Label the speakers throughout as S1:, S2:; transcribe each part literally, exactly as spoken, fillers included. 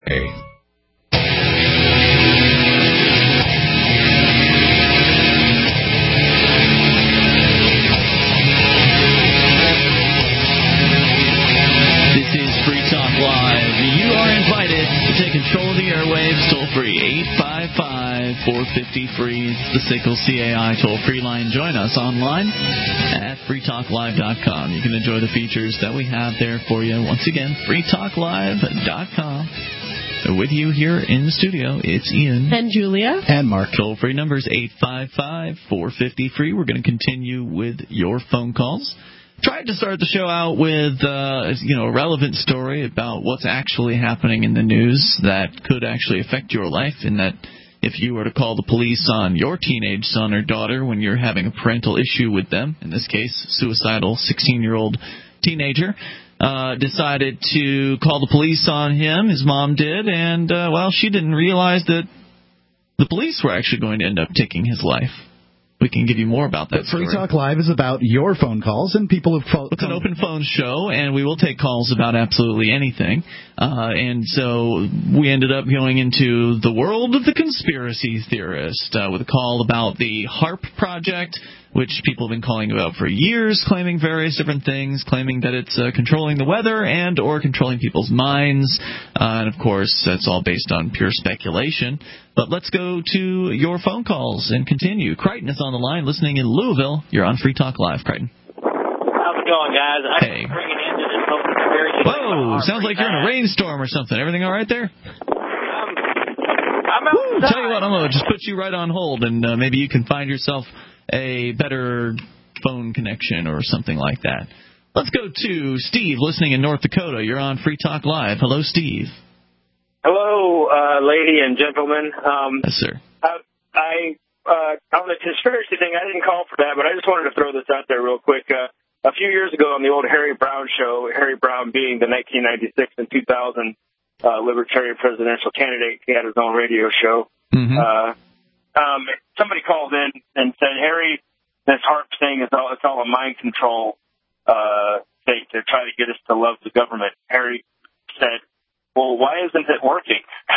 S1: Control the airwaves, toll free, eight five five, four five zero, free. It's the S I C L C A I toll-free line. Join us online at free talk live dot com. You can enjoy the features that we have there for you. Once again, free talk live dot com. With you here in the studio, it's Ian.
S2: And Julia.
S3: And Mark.
S1: Toll-free number is eight five five, four five zero, free. We're going to continue with your phone calls. Tried to start the show out with, uh, you know, a relevant story about what's actually happening in the news that could actually affect your life, and that if you were to call the police on your teenage son or daughter when you're having a parental issue with them, in this case, suicidal sixteen-year-old teenager, uh, decided to call the police on him, his mom did, and, uh, well, she didn't realize that the police were actually going to end up taking his life. We can give you more about that
S3: but Free
S1: story.
S3: Talk Live is about your phone calls and people who phone.
S1: It's an open phone show, and we will take calls about absolutely anything. Uh, and so we ended up going into the world of the conspiracy theorist uh, with a call about the HAARP project, which people have been calling about for years, claiming various different things, claiming that it's uh, controlling the weather and or controlling people's minds. Uh, and, of course, that's all based on pure speculation. But let's go to your phone calls and continue. Crichton is on the line, listening in Louisville. You're on Free Talk Live, Crichton.
S4: How's it going, guys? I
S1: hey.
S4: bringing into this whole conspiracy.
S1: Whoa, sounds like you're in a rainstorm or something. Everything all right there?
S4: Um, I'm outside.
S1: Woo, tell you what, I'm going to just put you right on hold, and uh, maybe you can find yourself a better phone connection or something like that. Let's go to Steve, listening in North Dakota. You're on Free Talk Live. Hello, Steve.
S4: Hello, uh, lady and gentlemen. Um,
S1: yes, sir.
S4: I, I uh, on the conspiracy thing, I didn't call for that, but I just wanted to throw this out there real quick. Uh, a few years ago on the old Harry Brown show, Harry Brown being the nineteen ninety-six and two thousand uh, Libertarian presidential candidate, he had his own radio show.
S1: Mm-hmm.
S4: Uh, um, somebody called in and said, Harry, this HAARP thing is all, it's all a mind control uh, thing to try to get us to love the government. Harry said, well, why isn't it working?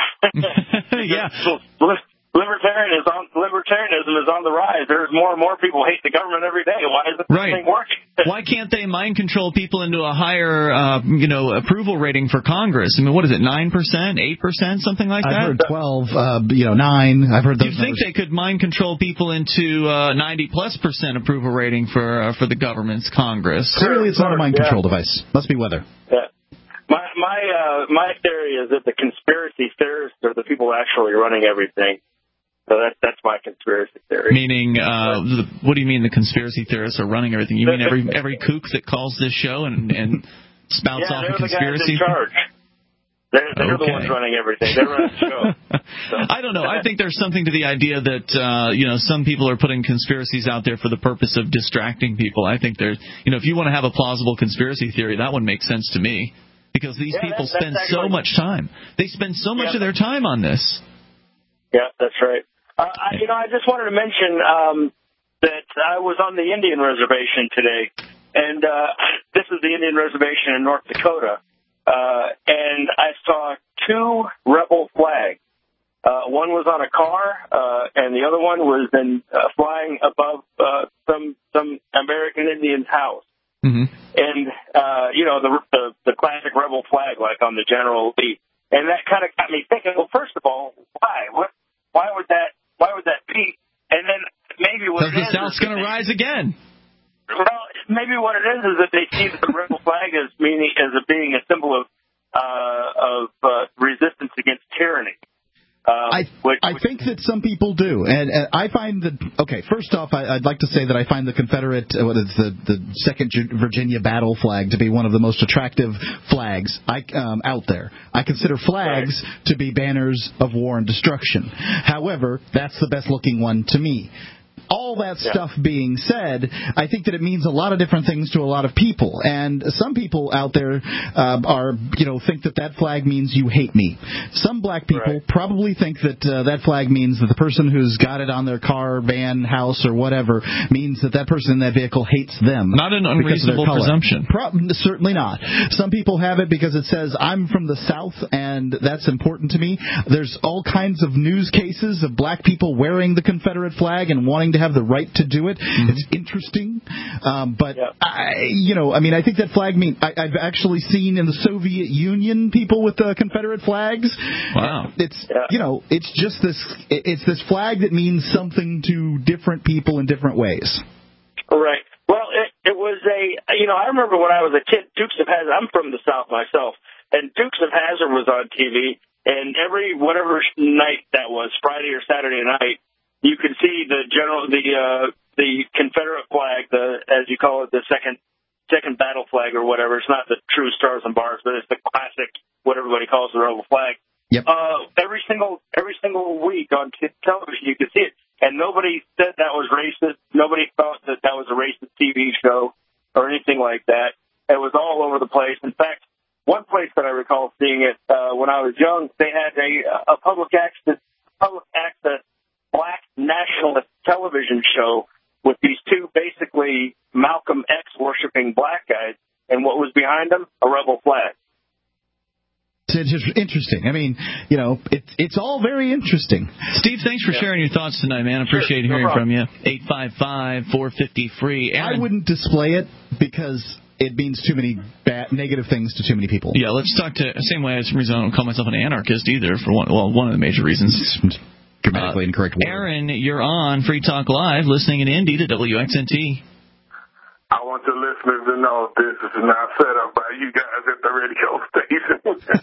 S1: yeah.
S4: Libertarianism, on, libertarianism is on the rise. There's more and more people hate the government every day. Why isn't
S1: right.
S4: this thing working?
S1: Why can't they mind control people into a higher, uh, you know, approval rating for Congress? I mean, what is it, nine percent, eight percent, something like that?
S3: I've heard twelve, uh, you know, nine. I've heard those
S1: Do you think
S3: numbers.
S1: they could mind control people into uh, ninety plus percent approval rating for uh, for the government's Congress?
S3: Clearly, it's not a mind
S4: yeah.
S3: control device. Must be weather.
S4: Yeah. My my uh, my theory is that the conspiracy theorists are the people actually running everything. So that's that's my conspiracy theory.
S1: Meaning, uh, the, what do you mean the conspiracy theorists are running everything? You mean every every kook that calls this show and, and spouts
S4: yeah,
S1: off
S4: they're
S1: a conspiracy?
S4: The guys in charge. They're, they're
S1: okay.
S4: the ones running everything. They're running the show. So.
S1: I don't know. I think there's something to the idea that, uh, you know, some people are putting conspiracies out there for the purpose of distracting people. I think there's, you know, if you want to have a plausible conspiracy theory, that one makes sense to me. Because these
S4: yeah,
S1: people
S4: that's,
S1: spend
S4: that's
S1: so
S4: actually,
S1: much time. They spend so much
S4: yeah,
S1: of their time on this.
S4: Yeah, that's right. Uh, I, you know, I just wanted to mention um, that I was on the Indian reservation today, and uh, this is the Indian reservation in North Dakota, uh, and I saw two rebel flags. Uh, one was on a car, uh, and the other one was in, uh, flying above uh, some some American Indian's house.
S1: Mm-hmm.
S4: And, uh, you know, the, the the classic rebel flag, like on the General Lee. And that kind of got me thinking, well, first of all, why? What? Why would that Why would that be? And then maybe what it
S1: Because
S4: is...
S1: the South's going to rise again.
S4: Well, maybe what it is is that they see the rebel flag as meaning as a, being a symbol of, uh, of uh, resistance against tyranny. Um,
S3: I
S4: which,
S3: I
S4: which,
S3: think that some people do, and, and I find that okay. First off, I, I'd like to say that I find the Confederate, uh, what is the the Second Virginia battle flag to be one of the most attractive flags I, um, out there. I consider flags
S4: right.
S3: to be banners of war and destruction. However, that's the best looking one to me. all that
S4: Yeah.
S3: stuff being said, I think that it means a lot of different things to a lot of people. And some people out there uh, are, you know, think that that flag means you hate me. Some black people
S4: Right.
S3: probably think that uh, that flag means that the person who's got it on their car, van, house, or whatever means that that person in that vehicle hates them.
S1: Not an
S3: because of their
S1: unreasonable
S3: color.
S1: presumption.
S3: Pro- certainly not. Some people have it because it says, I'm from the South, and that's important to me. There's all kinds of news cases of black people wearing the Confederate flag and wanting to have the right to do it. Mm-hmm. It's interesting. Um, but,
S4: yeah.
S3: I, you know, I mean, I think that flag mean I, I've actually seen in the Soviet Union people with uh, Confederate flags.
S1: Wow.
S3: It's,
S4: yeah.
S3: you know, it's just this, it's this flag that means something to different people in different ways.
S4: Right. Well, it, it was a, you know, I remember when I was a kid, Dukes of Hazzard, I'm from the South myself, and Dukes of Hazzard was on T V, and every, whatever night that was, Friday or Saturday night, you could see the general, the, uh, the Confederate flag, the, as you call it, the second, second battle flag or whatever. It's not the true stars and bars, but it's the classic, what everybody calls the rebel flag.
S3: Yep.
S4: Uh, every single, every single week on t- television, you could see it. And nobody said that was racist. Nobody thought that that was a racist T V show or anything like that. It was all over the place. In fact, one place that I recall seeing it uh, when I was young, they had a, a public access, public access black nationalist television show with these two basically Malcolm X worshiping black guys, and what was behind them? A rebel flag.
S3: It's interesting. I mean, you know, it's it's all very interesting.
S1: Steve, thanks for
S4: yeah.
S1: sharing your thoughts tonight, man. I appreciate
S4: sure, no
S1: hearing
S4: problem.
S1: from you. eight five five, four five zero, free. Aaron.
S3: I wouldn't display it because it means too many bad, negative things to too many people.
S1: Yeah, let's talk to same way. Some reason I don't call myself an anarchist either. For one, well, one of the major reasons.
S3: Grammatically
S1: uh,
S3: incorrect word.
S1: Aaron, you're on Free Talk Live, listening in Indy to W X N T.
S2: I want the listeners to know this is not set up by you guys at the radio station.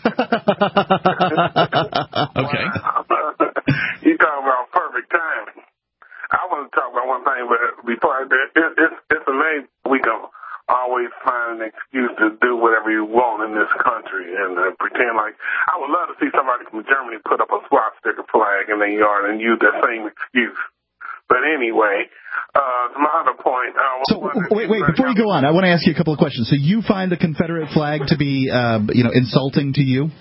S1: Okay.
S2: You talking about perfect timing. I want to talk about one thing, but before I do, it, it's, it's amazing we can always find an excuse to do whatever you want in this country and uh, pretend like. I would love to see somebody from Germany put up a swastika flag in their yard and use that same excuse. But anyway, uh, to my other point. Uh,
S3: so wait, wait. Before you go on, I want to ask you a couple of questions. So you find the Confederate flag to be, uh, you know, insulting to you?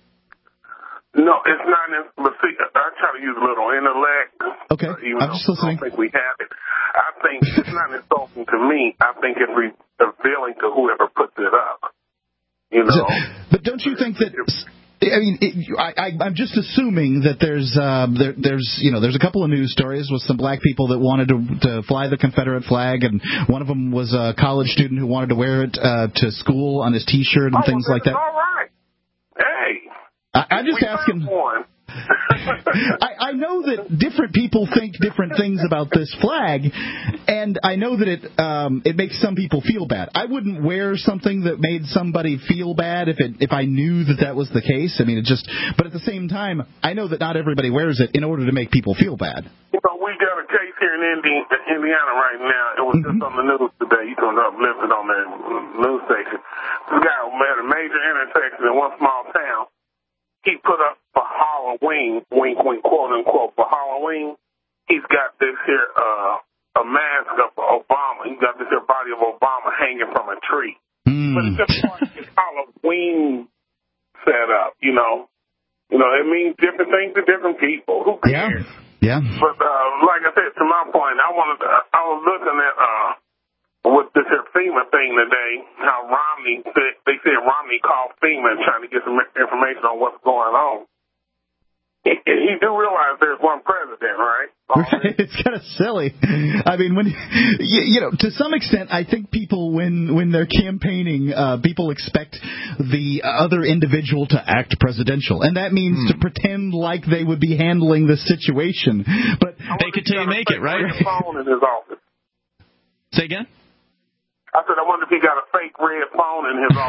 S2: No, it's not. But see, I try to use a little intellect.
S3: Okay,
S2: uh, even
S3: I'm just
S2: though
S3: listening.
S2: I don't think we have it. I think it's not insulting to me. I think it's revealing to whoever puts it up. You know.
S3: So, but don't you think that? I mean, it, I, I, I'm just assuming that there's, uh, there, there's, you know, there's a couple of news stories with some black people that wanted to, to fly the Confederate flag, and one of them was a college student who wanted to wear it uh, to school on his T-shirt and
S2: oh,
S3: things
S2: well,
S3: like that.
S2: All right. Hey.
S3: I, I'm just
S2: we
S3: asking.
S2: One.
S3: I, I know that different people think different things about this flag, and I know that it um, it makes some people feel bad. I wouldn't wear something that made somebody feel bad if it if I knew that that was the case. I mean, it just. But at the same time, I know that not everybody wears it in order to make people feel bad.
S2: You know, we got a case here in Indi- Indiana right now. It was mm-hmm. just on the news today. You can uplift it on the news station. This guy had a major intersection in one small town. He put up for Halloween, wink, wink, quote unquote, for Halloween, he's got this here, uh, a mask of Obama. He's got this here body of Obama hanging from a tree. Mm. But it's just part of his Halloween setup, you know. You know, it means different things to different people. Who cares?
S3: Yeah. Yeah.
S2: But, uh, like I said, to my point, I wanted to, I was looking at, uh, with this here FEMA thing today, how Romney said, they said Romney called FEMA and trying to get some information on what's going on. He, he do realize there's one president, right?
S3: Right. It's kind of silly. I mean, when you, you know, to some extent, I think people, when when they're campaigning, uh, people expect the other individual to act presidential, and that means hmm. to pretend like they would be handling the situation. But
S1: they could tell you make it, right?
S2: Phone in his office.
S1: Say again?
S2: I said, I wonder if he got a fake red phone in his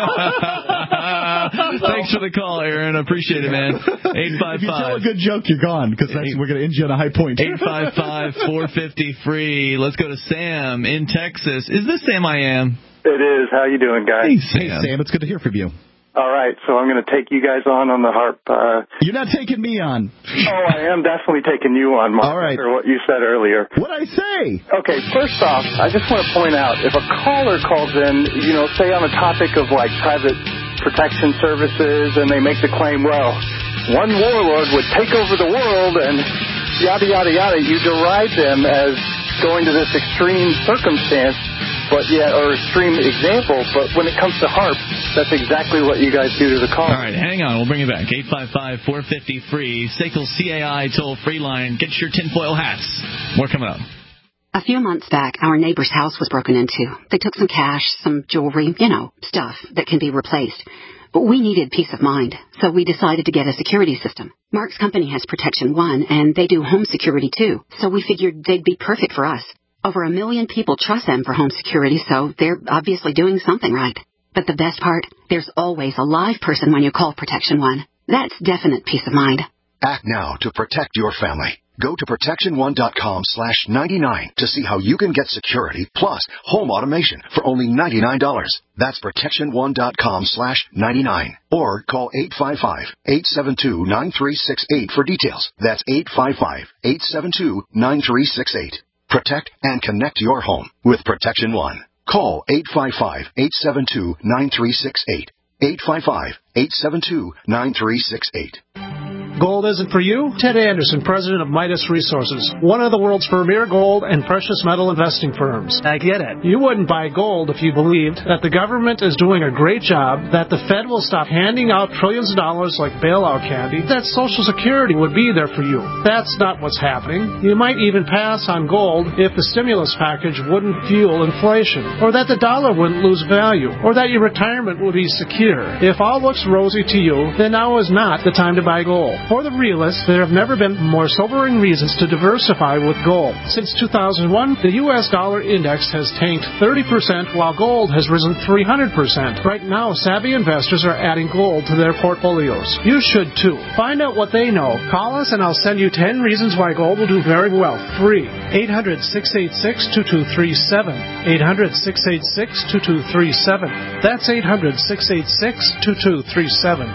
S2: office.
S1: Thanks for the call, Aaron. I appreciate it, man. eight five five.
S3: If you tell a good joke, you're gone, because we're going to end you on a high point.
S1: eight five five, four five zero, free. Let's go to Sam in Texas. Is this Sam I Am?
S5: It is. How you doing, guys?
S3: Hey, Sam. Hey, Sam. It's good to hear from you.
S5: All right, so I'm going to take you guys on on the harp. Uh,
S3: You're not taking me on.
S5: oh, I am definitely taking you on, Mark,
S3: All right.
S5: after what you said earlier.
S3: What'd I say?
S5: Okay, first off, I just want to point out, if a caller calls in, you know, say on a topic of, like, private protection services, and they make the claim, well, one warlord would take over the world, and yada, yada, yada, you deride them as going to this extreme circumstance, but yeah, or extreme example, but when it comes to harp, that's exactly what you guys do to the call.
S1: All right, hang on. We'll bring it back. eight five five, four five zero, free. S A C L C A I toll-free line. Get your tinfoil hats. More coming up.
S6: A few months back, our neighbor's house was broken into. They took some cash, some jewelry, you know, stuff that can be replaced. But we needed peace of mind, so we decided to get a security system. Mark's company has Protection One, and they do home security too, so we figured they'd be perfect for us. Over a million people trust them for home security, so they're obviously doing something right. But the best part, there's always a live person when you call Protection One. That's definite peace of mind.
S7: Act now to protect your family. Go to protection one dot com slash ninety-nine to see how you can get security plus home automation for only ninety-nine dollars. That's protection one dot com slash ninety-nine. Or call eight five five, eight seven two, nine three six eight for details. That's eight five five, eight seven two, nine three six eight. Protect and connect your home with Protection One. Call eight five five, eight seven two, nine three six eight. eight five five, eight seven two, nine three six eight.
S8: Gold isn't for you? Ted Anderson, president of Midas Resources, one of the world's premier gold and precious metal investing firms. I get it. You wouldn't buy gold if you believed that the government is doing a great job, that the Fed will stop handing out trillions of dollars like bailout candy, that Social Security would be there for you. That's not what's happening. You might even pass on gold if the stimulus package wouldn't fuel inflation, or that the dollar wouldn't lose value, or that your retirement would be secure. If all looks rosy to you, then now is not the time to buy gold. For the realists, there have never been more sobering reasons to diversify with gold. Since two thousand one, the U S dollar index has tanked thirty percent while gold has risen three hundred percent. Right now, savvy investors are adding gold to their portfolios. You should too. Find out what they know. Call us and I'll send you ten reasons why gold will do very well. Free. eight hundred, six eight six, two two three seven. eight hundred, six eight six, two two three seven. That's eight hundred, six eight six, two two three seven.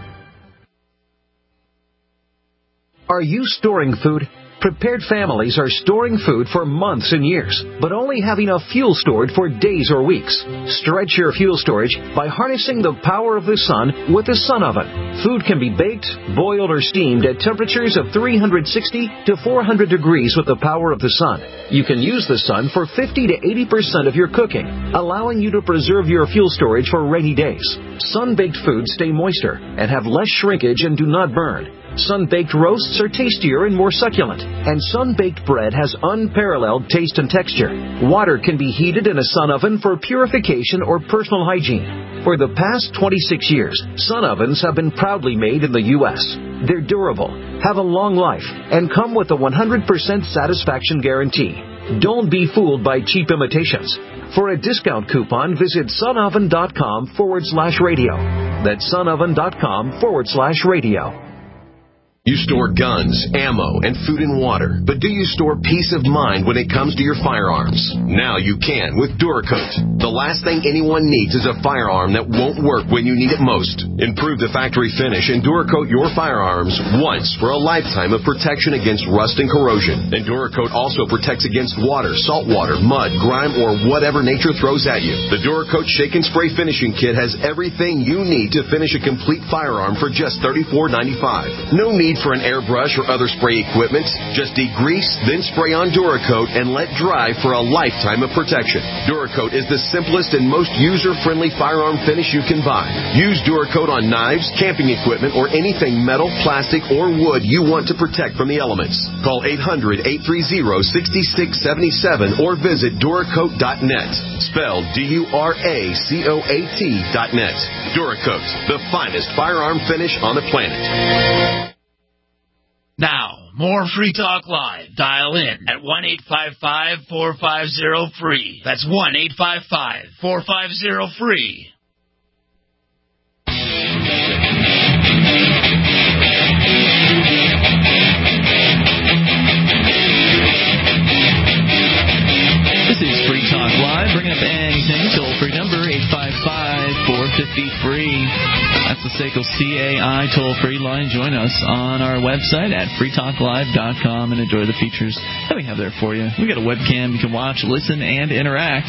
S9: Are you storing food? Prepared families are storing food for months and years, but only have enough fuel stored for days or weeks. Stretch your fuel storage by harnessing the power of the sun with the Sun Oven. Food can be baked, boiled, or steamed at temperatures of three hundred sixty to four hundred degrees with the power of the sun. You can use the sun for fifty to eighty percent of your cooking, allowing you to preserve your fuel storage for rainy days. Sun-baked foods stay moister and have less shrinkage and do not burn. Sun-baked roasts are tastier and more succulent, and sun-baked bread has unparalleled taste and texture. Water can be heated in a sun oven for purification or personal hygiene. For the past twenty-six years, sun ovens have been proudly made in the U S They're durable, have a long life, and come with a one hundred percent satisfaction guarantee. Don't be fooled by cheap imitations. For a discount coupon, visit sunoven.com forward slash radio. That's sunoven.com forward slash radio.
S10: You store guns, ammo, and food and water, but do you store peace of mind when it comes to your firearms? Now you can with Duracoat. The last thing anyone needs is a firearm that won't work when you need it most. Improve the factory finish and Duracoat your firearms once for a lifetime of protection against rust and corrosion. And Duracoat also protects against water, salt water, mud, grime, or whatever nature throws at you. The Duracoat Shake and Spray Finishing Kit has everything you need to finish a complete firearm for just thirty-four ninety-five. No need for an airbrush or other spray equipment. Just degrease, then spray on Duracoat and let dry for a lifetime of protection. Duracoat is the simplest and most user-friendly firearm finish you can buy. Use Duracoat on knives, camping equipment, or anything metal, plastic, or wood you want to protect from the elements. Call eight hundred, eight three zero, six six seven seven or visit Duracoat dot net. Spelled D U R A C O A T dot net. Duracoat, the finest firearm finish on the planet.
S11: Now, more Free Talk Live. Dial in at one eight five five, four five zero, free. That's one eight five five, four five zero, free.
S1: This is Free Talk Live. Bring up anything. Toll-free number eight five five, four five zero, free. SACL C A I toll-free line. Join us on our website at free talk live dot com and enjoy the features that we have there for you. We got a webcam. You can watch, listen, and interact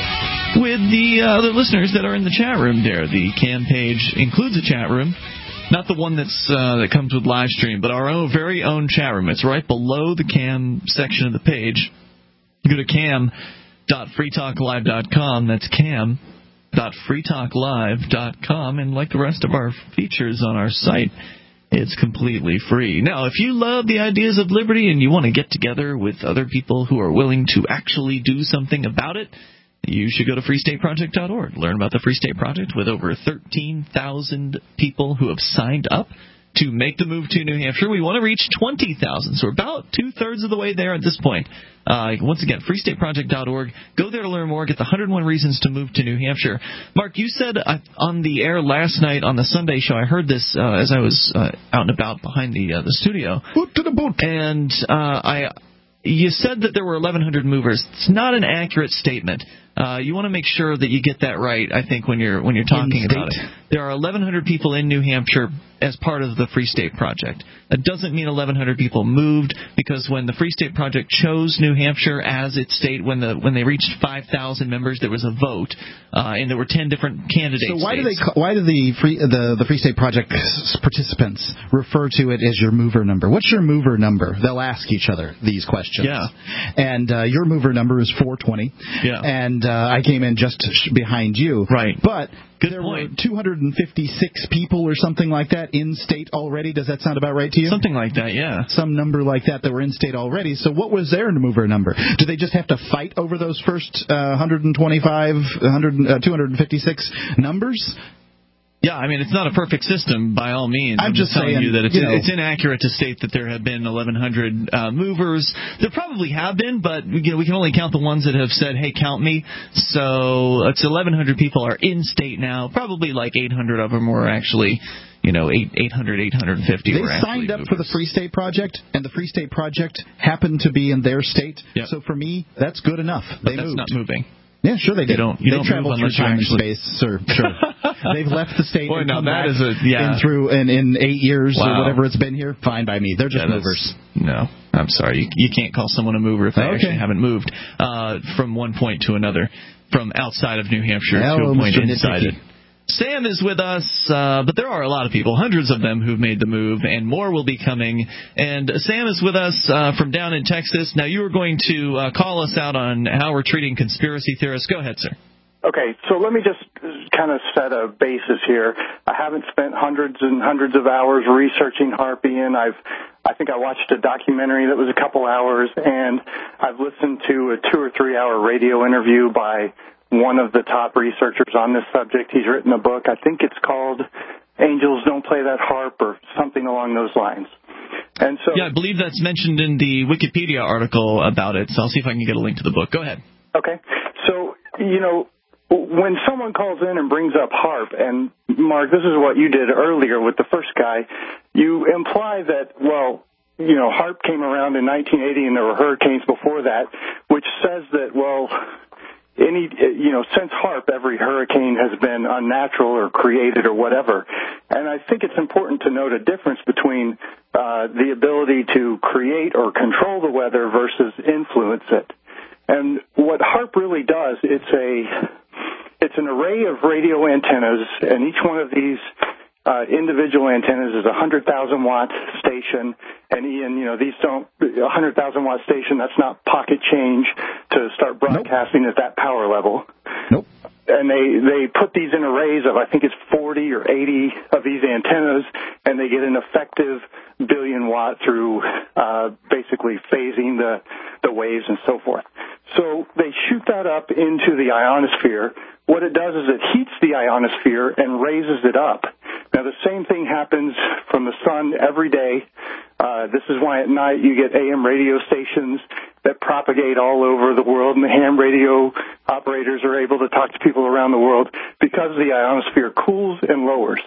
S1: with the uh, other listeners that are in the chat room there. The cam page includes a chat room. Not the one that's uh, that comes with live stream, but our own very own chat room. It's right below the cam section of the page. You go to cam dot free talk live dot com. That's cam dot free talk live dot com. And like the rest of our features on our site, it's completely free. Now, if you love the ideas of liberty and you want to get together with other people who are willing to actually do something about it, you should go to free state project dot org. Learn about the Free State Project with over thirteen thousand people who have signed up to make the move to New Hampshire. We want to reach twenty thousand, so we're about two-thirds of the way there at this point. Uh, once again, free state project dot org. Go there to learn more. Get the one hundred one Reasons to Move to New Hampshire. Mark, you said uh, on the air last night on the Sunday show, I heard this uh, as I was uh, out and about behind the uh, the studio.
S3: Boot to the boot. And
S1: uh, I, you said that there were eleven hundred movers. It's not an accurate statement. Uh, you want to make sure that you get that right, I think, when you're when you're talking about it. There are eleven hundred people in New Hampshire as part of the Free State Project. That doesn't mean eleven hundred people moved, because when the Free State Project chose New Hampshire as its state, when the when they reached five thousand members, there was a vote, uh, and there were ten different candidates.
S3: So why do they call, why do the free the the Free State Project participants refer to it as your mover number? What's your mover number? They'll ask each other these questions.
S1: Yeah.
S3: And uh, your mover number is four twenty.
S1: Yeah.
S3: And uh, I came in just behind you.
S1: Right.
S3: But
S1: Good
S3: there
S1: point.
S3: were two hundred fifty-six people or something like that in state already. Does that sound about right to you?
S1: Something like that, yeah.
S3: Some number like that that were in state already. So what was their mover number? Do they just have to fight over those first uh, one hundred twenty-five, one hundred, uh, two hundred fifty-six numbers?
S1: Yeah, I mean, it's not a perfect system by all means.
S3: I'm,
S1: I'm just telling
S3: saying,
S1: you that it's,
S3: you know,
S1: it's inaccurate to state that there have been eleven hundred uh, movers. There probably have been, but you know, we can only count the ones that have said, hey, count me. So it's eleven hundred people are in state now. Probably like eight hundred of them were actually, you know, eight hundred, eight hundred fifty
S3: They
S1: were
S3: signed up
S1: movers.
S3: for the Free State Project, and the Free State Project happened to be in their state.
S1: Yep.
S3: So for me, that's good enough.
S1: But
S3: they
S1: that's
S3: moved.
S1: not moving.
S3: Yeah, sure they did.
S1: You don't, you
S3: they
S1: don't
S3: traveled
S1: move
S3: through
S1: unless
S3: time
S1: you actually...
S3: and space, sir. Sure. They've left the state
S1: Boy,
S3: and
S1: now
S3: come
S1: that
S3: back
S1: is a, yeah.
S3: in through in, in eight years
S1: Wow.
S3: or whatever it's been here. Fine by me. They're just
S1: Yeah,
S3: movers.
S1: No, I'm sorry. You, you can't call someone a mover if they
S3: Okay.
S1: actually haven't moved uh, from one point to another, from outside of New Hampshire
S3: Hello,
S1: to a point
S3: Mister
S1: inside
S3: Nitpicky.
S1: it. Sam is with us, uh, but there are a lot of people, hundreds of them, who've made the move, and more will be coming. And Sam is with us uh, from down in Texas. Now, you were going to uh, call us out on how we're treating conspiracy theorists. Go ahead, sir.
S5: Okay, so let me just kind of set a basis here. I haven't spent hundreds and hundreds of hours researching Harpian. I've, I think I watched a documentary that was a couple hours, and I've listened to a two or three hour radio interview by one of the top researchers on this subject. He's written a book. I think it's called Angels Don't Play That Harp or something along those lines. And so,
S1: yeah, I believe that's mentioned in the Wikipedia article about it, so I'll see if I can get a link to the book. Go ahead.
S5: Okay. So, you know, when someone calls in and brings up HAARP, and Mark, this is what you did earlier with the first guy, you imply that, well, you know, HAARP came around in nineteen eighty and there were hurricanes before that, which says that, well, any, you know, since HAARP, every hurricane has been unnatural or created or whatever. And I think it's important to note a difference between uh, the ability to create or control the weather versus influence it. And what HAARP really does, it's a it's an array of radio antennas, and each one of these uh, individual antennas is a one hundred thousand watt station. And Ian, you know, these don't one hundred thousand watt station. That's not pocket change to start broadcasting nope. at that power level.
S3: Nope.
S5: And they they put these in arrays of I think it's forty or eighty of these antennas, and they get an effective billion watt through uh, basically phasing the the waves and so forth. So they shoot that up into the ionosphere. What it does is it heats the ionosphere and raises it up. Now, the same thing happens from the sun every day. Uh, this is why at night you get A M radio stations that propagate all over the world, and the ham radio operators are able to talk to people around the world because the ionosphere cools and lowers.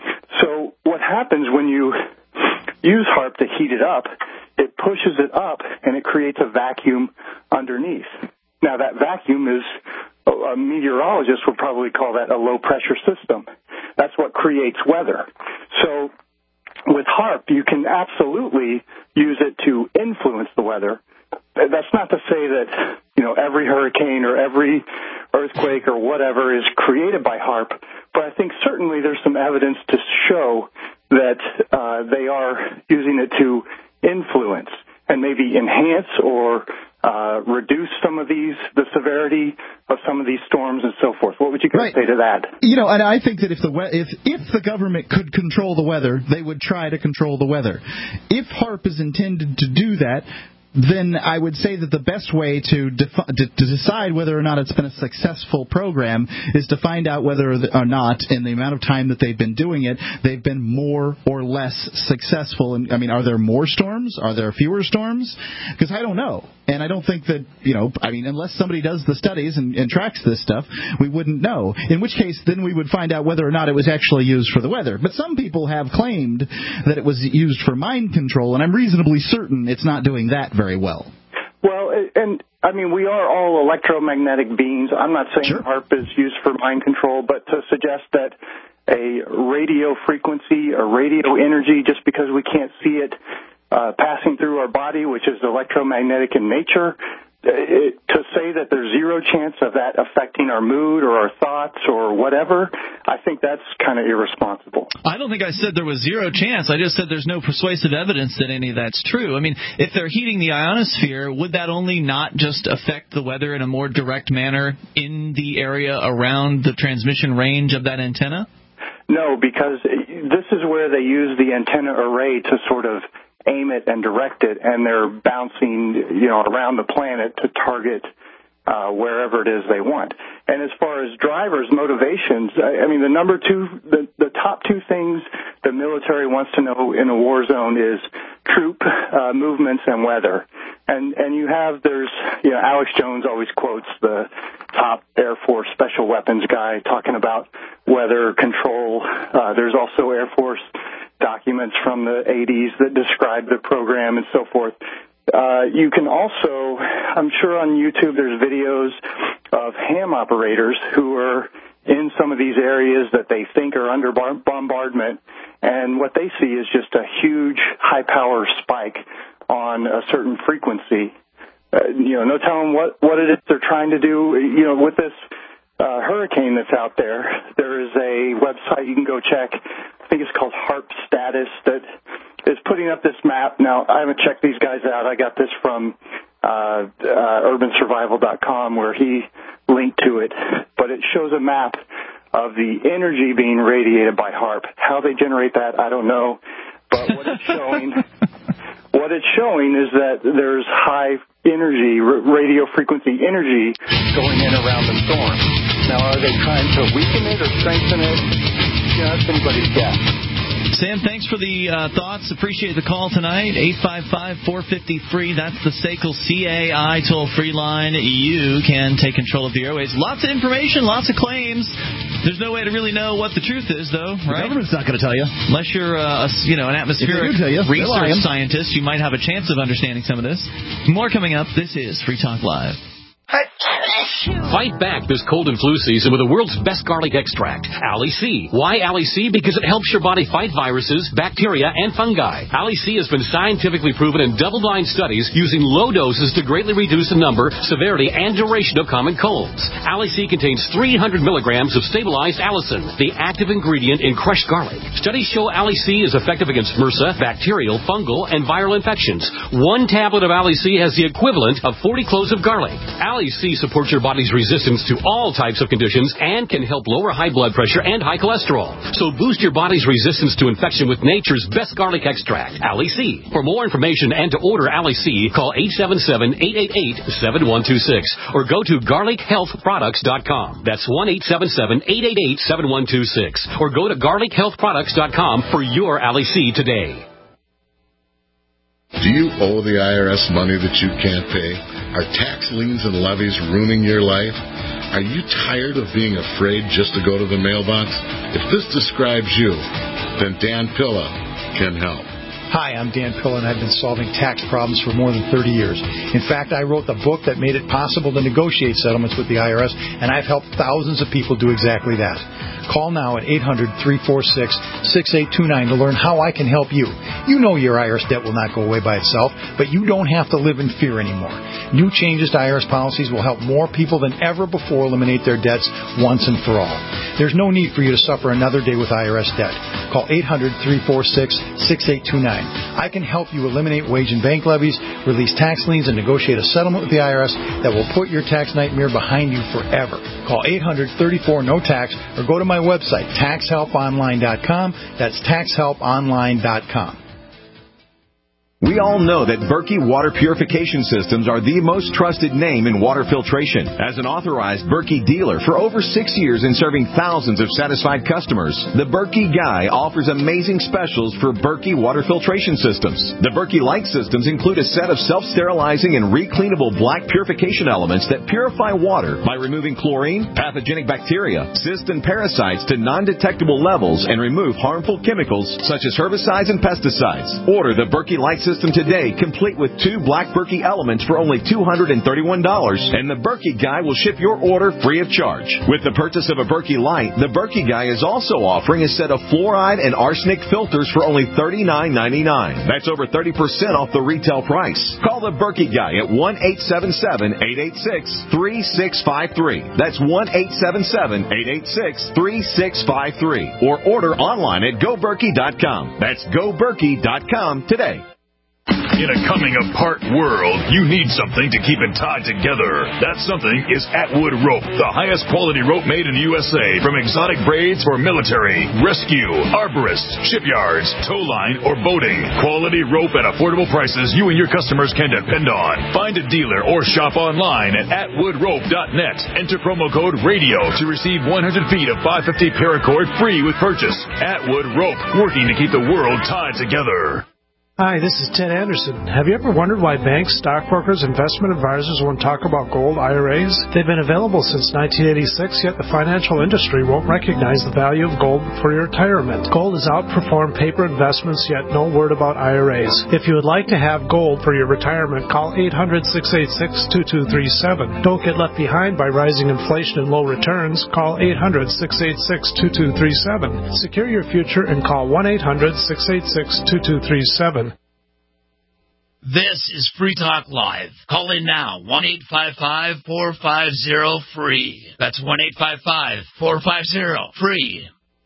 S5: So what happens when you use HAARP to heat it up, it pushes it up and it creates a vacuum underneath. Now, that vacuum is, a meteorologist would probably call that a low-pressure system. That's what creates weather. So with HAARP, you can absolutely use it to influence the weather. That's not to say that, you know, every hurricane or every earthquake or whatever is created by HAARP, but I think certainly there's some evidence to show that uh, they are using it to influence and maybe enhance or uh, reduce some of these, the severity of some of these storms and so forth. What would you guys right. say to that?
S3: You know, and I think that if the we- if if the government could control the weather, they would try to control the weather. If HAARP is intended to do that, then I would say that the best way to, defi- to, to decide whether or not it's been a successful program is to find out whether or not, in the amount of time that they've been doing it, they've been more or less successful. And I mean, are there more storms? Are there fewer storms? Because I don't know. And I don't think that, you know, I mean, unless somebody does the studies and, and tracks this stuff, we wouldn't know. In which case, then we would find out whether or not it was actually used for the weather. But some people have claimed that it was used for mind control, and I'm reasonably certain it's not doing that very well.
S5: Well, and I mean, we are all electromagnetic beings. I'm not saying
S3: sure.
S5: HAARP is used for mind control, but to suggest that a radio frequency, a radio energy, just because we can't see it uh, passing through our body, which is electromagnetic in nature, it, to say that there's zero chance of that affecting our mood or our thoughts or whatever, I think that's kind of irresponsible.
S1: I don't think I said there was zero chance. I just said there's no persuasive evidence that any of that's true. I mean, if they're heating the ionosphere, would that only not just affect the weather in a more direct manner in the area around the transmission range of that antenna?
S5: No, because this is where they use the antenna array to sort of aim it and direct it, and they're bouncing, you know, around the planet to target uh, wherever it is they want. And as far as drivers' motivations, I, I mean, the number two, the, the top two things the military wants to know in a war zone is troop uh, movements and weather. And and you have, there's, you know, Alex Jones always quotes the top Air Force special weapons guy talking about weather control. Uh, there's also Air Force documents from the eighties that describe the program and so forth. Uh, you can also, I'm sure on YouTube there's videos of ham operators who are in some of these areas that they think are under bar- bombardment, and what they see is just a huge high-power spike on a certain frequency. Uh, you know, no telling what, what it is they're trying to do. You know, with this uh, hurricane that's out there, there is a website you can go check. I think it's called HAARP Status, that is putting up this map. Now, I haven't checked these guys out. I got this from uh, uh, urban survival dot com, where he linked to it. But it shows a map of the energy being radiated by HAARP. How they generate that, I don't know. But what it's showing, what it's showing is that there's high energy, radio frequency energy going in around the storm. Now, are they trying to weaken it or strengthen it? You know, that's anybody's guess.
S1: Sam, thanks for the uh, thoughts. Appreciate the call tonight. eight five five, four five zero, free. That's the S A C L C A I toll-free line. You can take control of the airways. Lots of information, lots of claims. There's no way to really know what the truth is, though, right?
S3: The government's not going to tell you.
S1: Unless you're uh, a, you know, an atmospheric
S3: you,
S1: research scientist, you might have a chance of understanding some of this. More coming up. This is Free Talk Live.
S12: Fight back this cold and flu season with the world's best garlic extract, Ali C. Why Ali C? Because it helps your body fight viruses, bacteria, and fungi. Ali C has been scientifically proven in double-blind studies using low doses to greatly reduce the number, severity, and duration of common colds. Ali C contains three hundred milligrams of stabilized allicin, the active ingredient in crushed garlic. Studies show Ali C is effective against MRSA, bacterial, fungal, and viral infections. One tablet of Ali C has the equivalent of forty cloves of garlic. Ali C supports your body's resistance to all types of conditions and can help lower high blood pressure and high cholesterol. So boost your body's resistance to infection with nature's best garlic extract, Ali C. For more information and to order Ali C, call eight seven seven, eight eight eight, seven one two six or go to garlic health products dot com. That's one eight seven seven, eight eight eight, seven one two six or go to garlic health products dot com for your Ali C today.
S13: Do you owe the I R S money that you can't pay? Are tax liens and levies ruining your life? Are you tired of being afraid just to go to the mailbox? If this describes you, then Dan Pilla can help.
S14: Hi, I'm Dan Pilla, and I've been solving tax problems for more than thirty years. In fact, I wrote the book that made it possible to negotiate settlements with the I R S, and I've helped thousands of people do exactly that. Call now at eight hundred, three four six, six eight two nine to learn how I can help you. You know your I R S debt will not go away by itself, but you don't have to live in fear anymore. New changes to I R S policies will help more people than ever before eliminate their debts once and for all. There's no need for you to suffer another day with I R S debt. Call eight hundred, three four six, six eight two nine. I can help you eliminate wage and bank levies, release tax liens, and negotiate a settlement with the I R S that will put your tax nightmare behind you forever. Call eight hundred, thirty-four, no tax or go to my website, tax help online dot com. That's tax help online dot com.
S15: We all know that Berkey Water Purification Systems are the most trusted name in water filtration. As an authorized Berkey dealer for over six years and serving thousands of satisfied customers, the Berkey Guy offers amazing specials for Berkey Water Filtration Systems. The Berkey Light Systems include a set of self-sterilizing and recleanable black purification elements that purify water by removing chlorine, pathogenic bacteria, cysts, and parasites to non-detectable levels and remove harmful chemicals such as herbicides and pesticides. Order the Berkey Light System System today, complete with two black Berkey elements for only two hundred thirty-one dollars, and the Berkey Guy will ship your order free of charge. With the purchase of a Berkey Light, the Berkey Guy is also offering a set of fluoride and arsenic filters for only thirty-nine ninety-nine. That's over thirty percent off the retail price. Call the Berkey Guy at one eight seven seven, eight eight six, three six five three. That's one eight seven seven, eight eight six, three six five three. Or order online at go berkey dot com. That's go berkey dot com today.
S16: In a coming-apart world, you need something to keep it tied together. That something is Atwood Rope, the highest quality rope made in the U S A, from exotic braids for military, rescue, arborists, shipyards, tow line, or boating. Quality rope at affordable prices you and your customers can depend on. Find a dealer or shop online at atwood rope dot net. Enter promo code RADIO to receive one hundred feet of five fifty paracord free with purchase. Atwood Rope, working to keep the world tied together.
S8: Hi, this is Ted Anderson. Have you ever wondered why banks, stockbrokers, investment advisors won't talk about gold I R As? They've been available since nineteen eighty-six, yet the financial industry won't recognize the value of gold for your retirement. Gold has outperformed paper investments, yet no word about I R As. If you would like to have gold for your retirement, call eight hundred, six eight six, two two three seven. Don't get left behind by rising inflation and low returns. Call eight hundred, six eight six, two two three seven. Secure your future and call one eight hundred, six eight six, two two three seven.
S11: This is Free Talk Live. Call in now, one eight five five, four five zero, free. That's one eight five five, four five zero, free.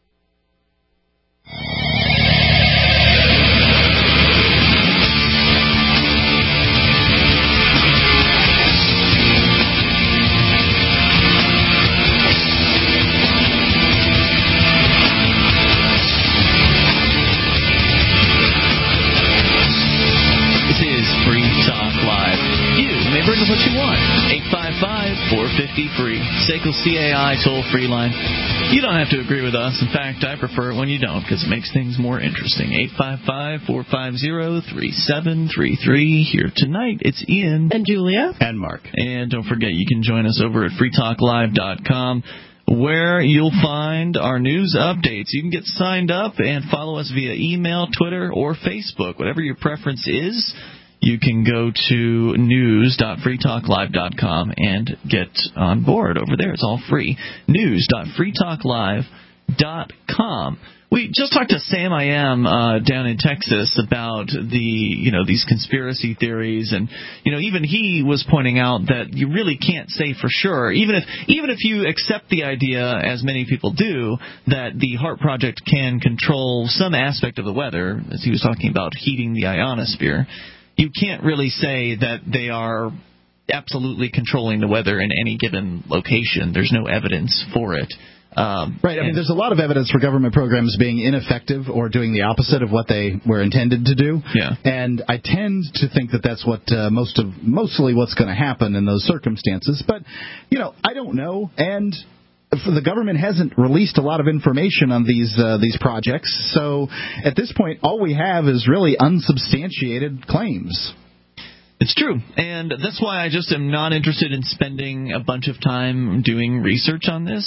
S1: Bring us what you want. eight five five, four five zero, free. S A C L C A I toll-free line. You don't have to agree with us. In fact, I prefer it when you don't because it makes things more interesting. eight five five, four five zero, three seven three three. Here tonight, it's Ian.
S17: And Julia.
S3: And Mark.
S1: And don't forget, you can join us over at free talk live dot com, where you'll find our news updates. You can get signed up and follow us via email, Twitter, or Facebook, whatever your preference is. You can go to news dot free talk live dot com and get on board over there. It's all free. news dot free talk live dot com. We just talked to Sam I Am uh, down in Texas about the, you know, these conspiracy theories, and you know, even he was pointing out that you really can't say for sure, even if even if you accept the idea, as many people do, that the HAARP project can control some aspect of the weather, as he was talking about heating the ionosphere. You can't really say that they are absolutely controlling the weather in any given location. There's no evidence for it. Um,
S3: right. I mean, there's a lot of evidence for government programs being ineffective or doing the opposite of what they were intended to do.
S1: Yeah.
S3: And I tend to think that that's what uh, most of mostly what's going to happen in those circumstances. But, you know, I don't know. And the government hasn't released a lot of information on these uh, these projects. So at this point, all we have is really unsubstantiated claims.
S1: It's true, and that's why I just am not interested in spending a bunch of time doing research on this.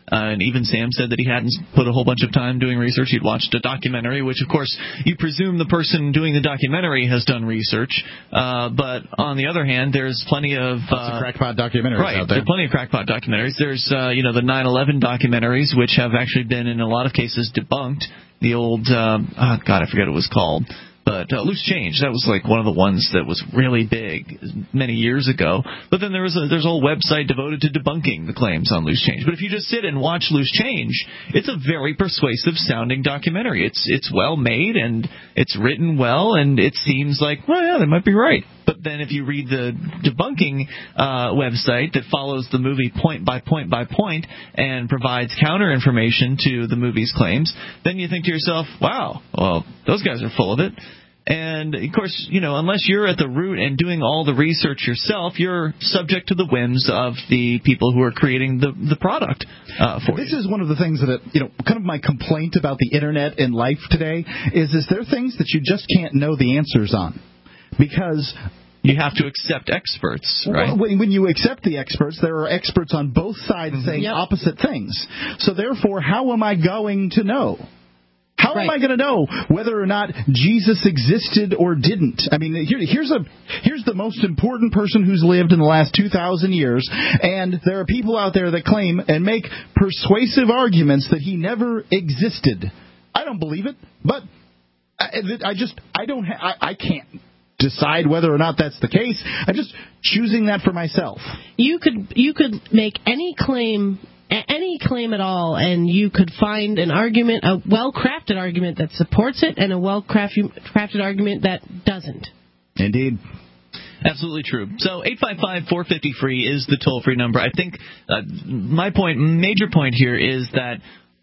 S1: Uh, and even Sam said that he hadn't put a whole bunch of time doing research. He'd watched a documentary, which, of course, you presume the person doing the documentary has done research. Uh, but on the other hand, there's plenty of... Uh,
S3: Lots of crackpot documentaries
S1: right,
S3: out there.
S1: There are plenty of crackpot documentaries. There's, uh, you know, the nine eleven documentaries, which have actually been, in a lot of cases, debunked. The old... Um, oh, God, I forget what it was called. But uh, Loose Change, that was like one of the ones that was really big many years ago. But then there was a, there's a whole website devoted to debunking the claims on Loose Change. But if you just sit and watch Loose Change, it's a very persuasive sounding documentary. It's it's well made and it's written well, and it seems like, well, yeah, they might be right. But then if you read the debunking uh, website that follows the movie point by point by point and provides counter information to the movie's claims, then you think to yourself, wow, well, those guys are full of it. And, of course, you know, unless you're at the root and doing all the research yourself, you're subject to the whims of the people who are creating the, the product uh, for
S3: this
S1: you.
S3: This is one of the things that, you know, kind of my complaint about the Internet in life today is, is there are things that you just can't know the answers on. Because...
S1: You have to accept experts, right?
S3: Well, when you accept the experts, there are experts on both sides mm-hmm. saying yep. opposite things. So, therefore, how am I going to know? How right. am I going to know whether or not Jesus existed or didn't? I mean, here, here's a here's the most important person who's lived in the last two thousand years, and there are people out there that claim and make persuasive arguments that he never existed. I don't believe it, but I, I just I don't ha- I, I can't decide whether or not that's the case. I'm just choosing that for myself.
S17: You could you could make any claim. Any claim at all, and you could find an argument, a well-crafted argument that supports it, and a well-crafted argument that doesn't.
S3: Indeed.
S1: Absolutely true. So eight five five, four five zero, free is the toll-free number. I think uh, my point, major point here is that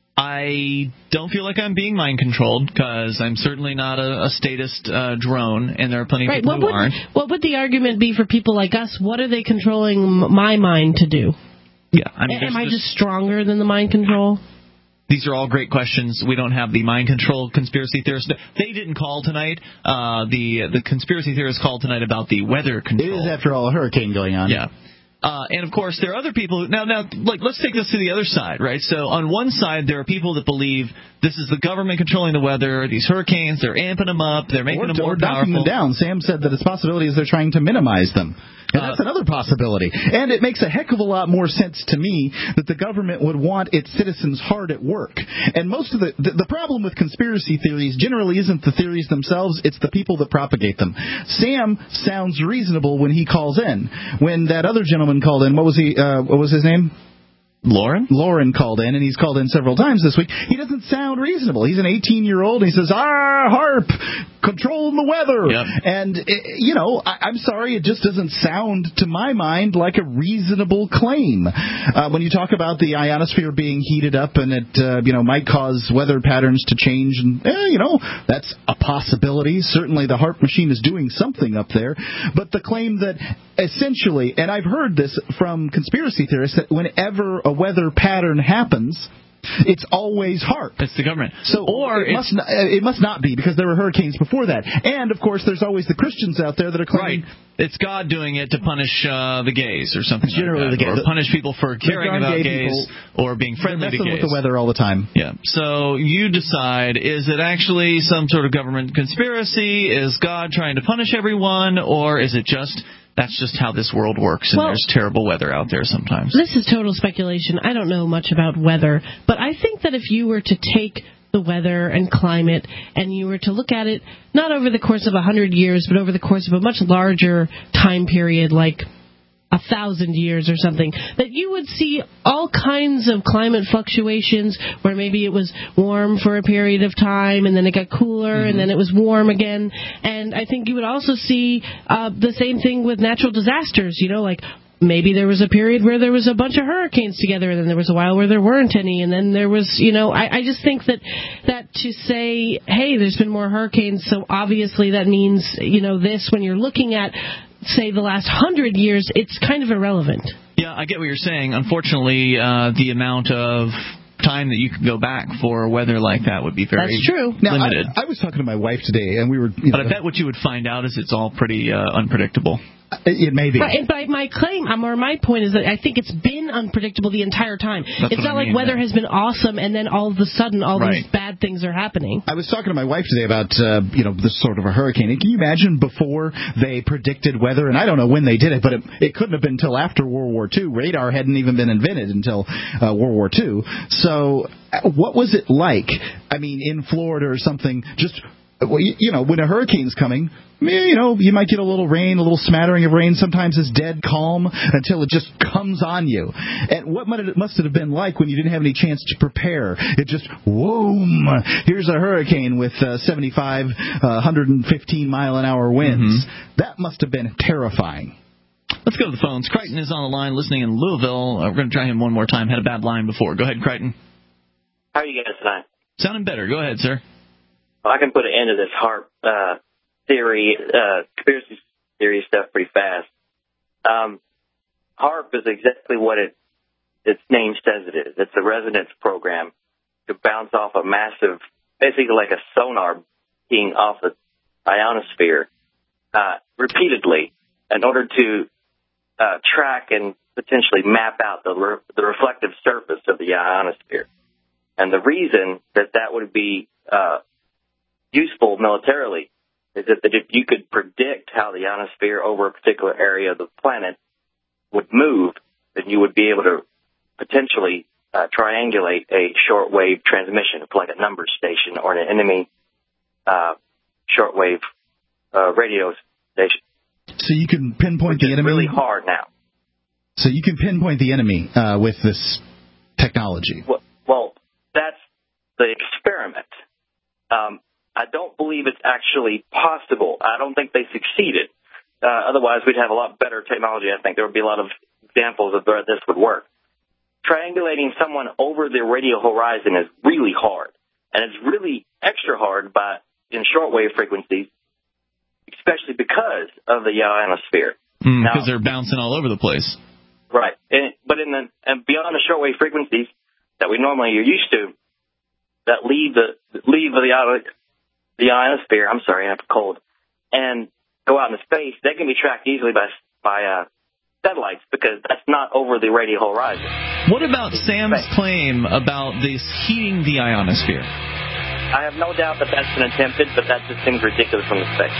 S1: I don't feel like I'm being mind-controlled, because I'm certainly not a, a statist uh, drone, and there are plenty of
S17: right.
S1: people
S17: what
S1: who
S17: would,
S1: aren't.
S17: What would the argument be for people like us? What are they controlling my mind to do?
S1: Yeah, I mean,
S17: Am I just stronger than the mind control?
S1: These are all great questions. We don't have the mind control conspiracy theorists. They didn't call tonight. Uh, the the conspiracy theorists called tonight about the weather control.
S3: It is, after all, a hurricane going on.
S1: Yeah. Uh, and, of course, there are other people who... Now, now, like, let's take this to the other side, right? So, on one side, there are people that believe this is the government controlling the weather, these hurricanes, they're amping them up, they're making
S3: or,
S1: them more
S3: or knocking
S1: powerful.
S3: them down. Sam said that its possibility is they're trying to minimize them. And that's uh, another possibility. And it makes a heck of a lot more sense to me that the government would want its citizens hard at work. And most of the, the the problem with conspiracy theories generally isn't the theories themselves, it's the people that propagate them. Sam sounds reasonable when he calls in. When that other gentleman called in, what was he? Uh, what was his name?
S1: Lauren?
S3: Lauren called in, and he's called in several times this week. He doesn't sound reasonable. He's an eighteen-year-old, and he says, ah, harp, control the weather.
S1: Yep.
S3: And, it, you know, I, I'm sorry, it just doesn't sound, to my mind, like a reasonable claim. Uh, when you talk about the ionosphere being heated up and it, uh, you know, might cause weather patterns to change, and, eh, you know, that's a possibility. Certainly the HAARP machine is doing something up there. But the claim that essentially, and I've heard this from conspiracy theorists, that whenever a weather pattern happens, it's always HAARP.
S1: It's the government.
S3: So, or it must, not, it must not be, because there were hurricanes before that. And, of course, there's always the Christians out there that are claiming...
S1: Right. It's God doing it to punish uh, the gays or something
S3: generally
S1: like that.
S3: The gays.
S1: Or punish people for caring about
S3: gay
S1: gays
S3: people,
S1: or being friendly to
S3: gays.
S1: gays.
S3: With the weather all the time.
S1: Yeah. So you decide, is it actually some sort of government conspiracy? Is God trying to punish everyone? Or is it just... That's just how this world works, and well, there's terrible weather out there sometimes.
S17: This is total speculation. I don't know much about weather, but I think that if you were to take the weather and climate and you were to look at it not over the course of a hundred years, but over the course of a much larger time period, like a thousand years or something, that you would see all kinds of climate fluctuations where maybe it was warm for a period of time and then it got cooler mm-hmm. and then it was warm again. And I think you would also see uh, the same thing with natural disasters, you know, like maybe there was a period where there was a bunch of hurricanes together, and then there was a while where there weren't any, and then there was, you know, I, I just think that that to say, hey, there's been more hurricanes, so obviously that means, you know, this, when you're looking at, say, the last hundred years, it's kind of irrelevant.
S1: Yeah, I get what you're saying. Unfortunately, uh, the amount of time that you could go back for weather like that would be very
S17: That's true.
S1: limited.
S3: Now, I, I was talking to my wife today, and we were... You
S1: but
S3: know,
S1: I bet what you would find out is it's all pretty uh, unpredictable.
S3: It may be.
S17: Right, and by my claim, um, or my point is that I think it's been unpredictable the entire time.
S3: That's
S17: it's not
S3: I
S17: like
S3: mean,
S17: weather
S3: yeah.
S17: has been awesome and then all of a sudden all
S3: Right.
S17: these bad things are happening.
S3: I was talking to my wife today about, uh, you know, this sort of a hurricane. And can you imagine before they predicted weather? And I don't know when they did it, but it, it couldn't have been until after World War Two. Radar hadn't even been invented until uh, World War Two. So uh, what was it like, I mean, in Florida or something, just... Well, you, you know, when a hurricane's coming, you know, you might get a little rain, a little smattering of rain. Sometimes it's dead calm until it just comes on you. And what might it, must it have been like when you didn't have any chance to prepare? It just, whoom, here's a hurricane with uh, seventy-five, uh, one hundred fifteen mile an hour winds. Mm-hmm. That must have been terrifying.
S1: Let's go to the phones. Crichton is on the line listening in Louisville. Uh, we're going to try him one more time. Had a bad line before. Go ahead, Crichton.
S18: How are you guys tonight?
S1: Sounding better. Go ahead, sir.
S18: Well, I can put an end to this HAARP uh, theory, uh, conspiracy theory stuff pretty fast. Um, HAARP is exactly what it its name says it is. It's a resonance program to bounce off a massive, basically like a sonar being off the ionosphere uh, repeatedly in order to uh, track and potentially map out the, re- the reflective surface of the ionosphere. And the reason that that would be uh, useful militarily is that if you could predict how the ionosphere over a particular area of the planet would move, then you would be able to potentially uh, triangulate a shortwave transmission, like a number station or an enemy uh, shortwave uh, radio station.
S3: So you can pinpoint the enemy?
S18: It's really hard now.
S3: So you can pinpoint the enemy uh, with this technology?
S18: Well, well that's the experiment. Um, I don't believe it's actually possible. I don't think they succeeded. Uh, otherwise, we'd have a lot better technology. I think there would be a lot of examples of where this would work. Triangulating someone over the radio horizon is really hard, and it's really extra hard by in shortwave frequencies, especially because of the ionosphere.
S1: Mm, because they're bouncing all over the place.
S18: Right. And, but in the and beyond the shortwave frequencies that we normally are used to, that leave the leave the the ionosphere. I'm sorry, I have a cold, and go out into space. They can be tracked easily by by uh, satellites because that's not over the radio horizon.
S1: What about Sam's claim about this heating the ionosphere?
S18: I have no doubt that that's been attempted, but that just seems ridiculous from the space.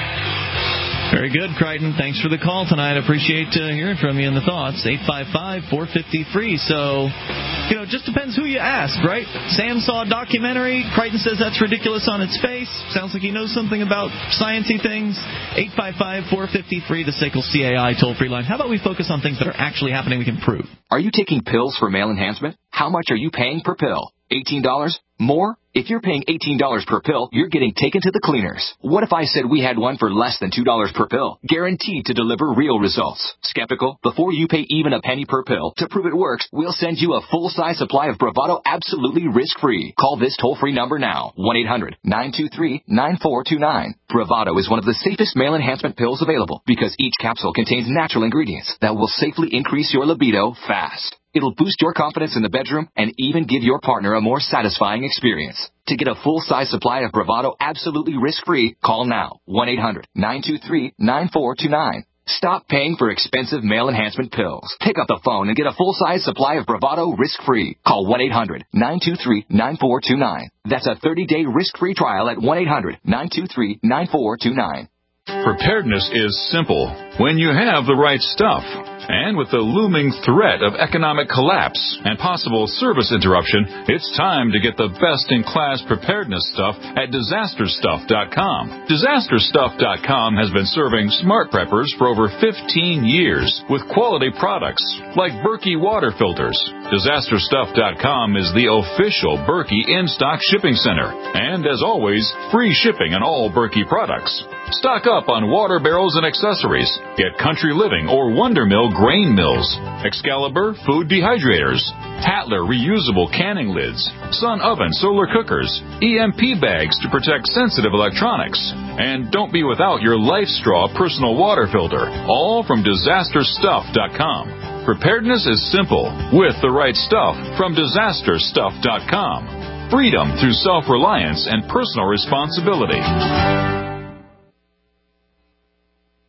S1: Very good, Crichton. Thanks for the call tonight. I appreciate uh, hearing from you and the thoughts. eight five five, four five zero, free. So, you know, it just depends who you ask, right? Sam saw a documentary. Crichton says that's ridiculous on its face. Sounds like he knows something about sciencey things. eight five five, four five zero, free, the S A C L C A I toll-free line. How about we focus on things that are actually happening we can prove?
S19: Are you taking pills for male enhancement? How much are you paying per pill? eighteen dollars? More? If you're paying eighteen dollars per pill, you're getting taken to the cleaners. What if I said we had one for less than two dollars per pill? Guaranteed to deliver real results. Skeptical? Before you pay even a penny per pill, to prove it works, we'll send you a full-size supply of Bravado absolutely risk-free. Call this toll-free number now. one eight hundred, nine two three, nine four two nine. Bravado is one of the safest male enhancement pills available because each capsule contains natural ingredients that will safely increase your libido fast. It'll boost your confidence in the bedroom and even give your partner a more satisfying experience. To get a full-size supply of Bravado absolutely risk-free, call now. one eight hundred, nine two three, nine four two nine. Stop paying for expensive male enhancement pills. Pick up the phone and get a full-size supply of Bravado risk-free. Call one eight hundred, nine two three, nine four two nine. That's a thirty-day risk-free trial at one eight hundred, nine two three, nine four two nine.
S16: Preparedness is simple when you have the right stuff. And with the looming threat of economic collapse and possible service interruption, it's time to get the best-in-class preparedness stuff at disaster stuff dot com. disaster stuff dot com has been serving smart preppers for over fifteen years with quality products like Berkey water filters. disaster stuff dot com is the official Berkey in-stock shipping center. And as always, free shipping on all Berkey products. Stock up on water barrels and accessories. Get Country Living or Wonder Mill grain mills, Excalibur food dehydrators, Hatler reusable canning lids, Sun Oven solar cookers, E M P bags to protect sensitive electronics, and don't be without your Life Straw personal water filter, all from disaster stuff dot com. Preparedness is simple with the right stuff from disaster stuff dot com. Freedom through self-reliance and personal responsibility.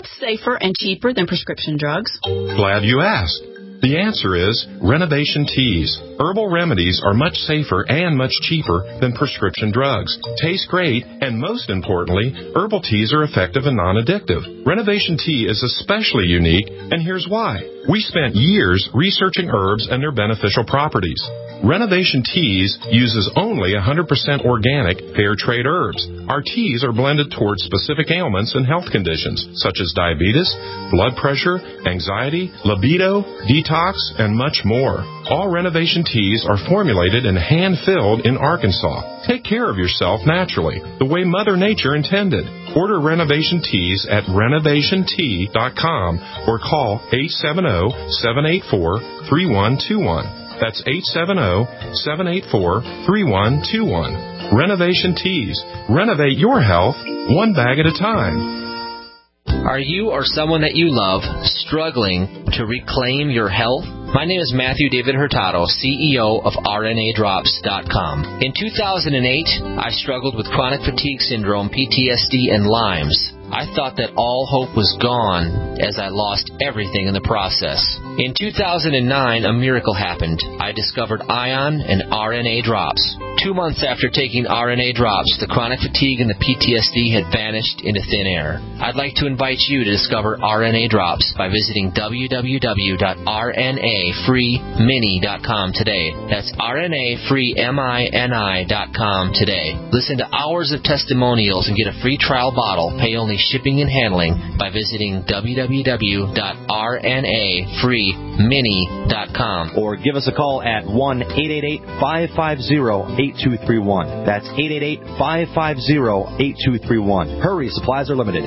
S20: What's safer and cheaper than prescription drugs?
S21: Glad you asked. The answer is Renovation Teas. Herbal remedies are much safer and much cheaper than prescription drugs. Taste great, and most importantly, herbal teas are effective and non-addictive. Renovation Tea is especially unique, and here's why. We spent years researching herbs and their beneficial properties. Renovation Teas uses only one hundred percent organic, fair trade herbs. Our teas are blended towards specific ailments and health conditions, such as diabetes, blood pressure, anxiety, libido, detox, and much more. All Renovation Teas are formulated and hand-filled in Arkansas. Take care of yourself naturally, the way Mother Nature intended. Order Renovation Teas at renovation tea dot com or call eight seven zero, seven eight four, three one two one. That's eight seven zero, seven eight four, three one two one. Renovation Teas. Renovate your health one bag at a time.
S22: Are you or someone that you love struggling to reclaim your health? My name is Matthew David Hurtado, C E O of R N A drops dot com. In two thousand eight, I struggled with chronic fatigue syndrome, P T S D, and Lyme's. I thought that all hope was gone as I lost everything in the process. In two thousand nine, a miracle happened. I discovered Ion and R N A drops. Two months after taking R N A drops, the chronic fatigue and the P T S D had vanished into thin air. I'd like to invite you to discover R N A drops by visiting w w w dot r n a free mini dot com today. That's r n a free mini dot com today. Listen to hours of testimonials and get a free trial bottle. Pay only shipping and handling by visiting w w w dot r n a free mini dot com.
S23: Or give us a call at one eight eight eight, five five zero, eight two three one. That's eight eight eight, five five zero, eight two three one. Hurry, supplies are limited.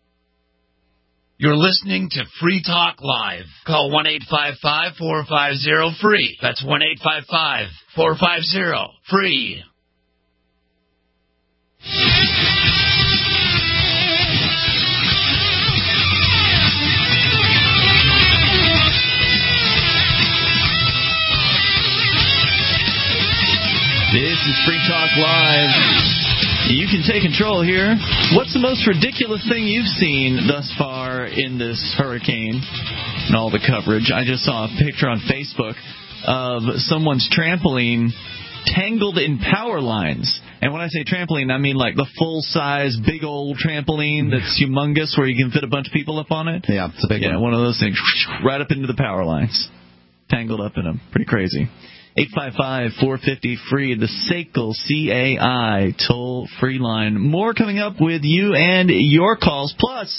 S11: You're listening to Free Talk Live. Call one eight five five, four five zero, free. That's one eight five five, four five zero, free.
S1: This is Free Talk Live. You can take control here. What's the most ridiculous thing you've seen thus far in this hurricane and all the coverage? I just saw a picture on Facebook of someone's trampoline tangled in power lines. And when I say trampoline, I mean like the full-size, big old trampoline that's humongous where you can fit a bunch of people up on it.
S3: Yeah, it's a big
S1: yeah,
S3: one.
S1: one of those things right up into the power lines. Tangled up in them. Pretty crazy. eight five five, four five zero, free, the S A C L C A I toll-free line. More coming up with you and your calls. Plus,